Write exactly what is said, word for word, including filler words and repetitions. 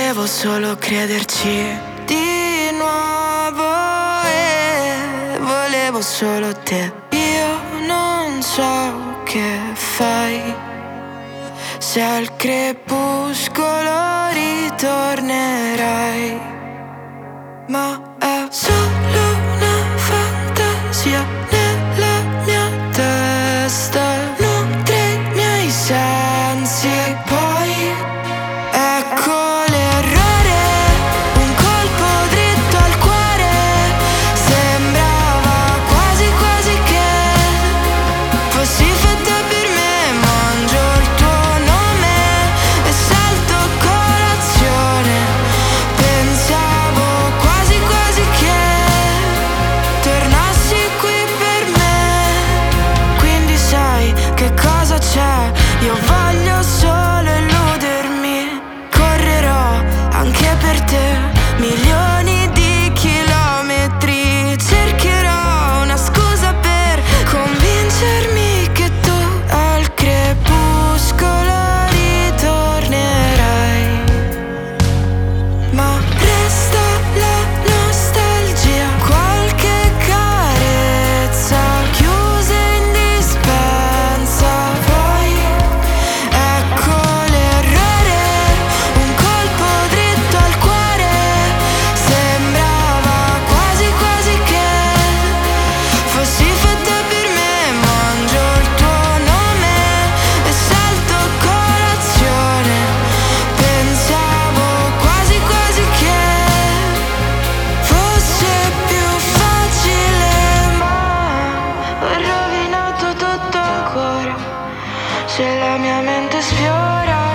Volevo solo crederci di nuovo e volevo solo te. Io non so che fai, se al crepuscolo ritornerai, ma è solo una fantasia nella mia testa, nutre i miei sensi e poi ecco l'errore, un colpo dritto al cuore, sembrava quasi quasi che fossi fatta per me, mangio il tuo nome e salto colazione, pensavo quasi quasi che tornassi qui per me, quindi sai che cosa c'è, io voglio solo illudermi, correrò anche per te, milioni di chilometri, cercherò una scusa per convincermi che tu al crepuscolo ritornerai, ma resta la nostalgia, qualche carezza chiusa in dispensa, poi ecco l'errore, un colpo dritto al cuore, sembrava quasi quasi che fossi fatta per me, mangio il tuo nome e salto colazione, pensavo quasi quasi che fosse più facile, ma ho rovinato tutto ancora, se la mia mente sfiora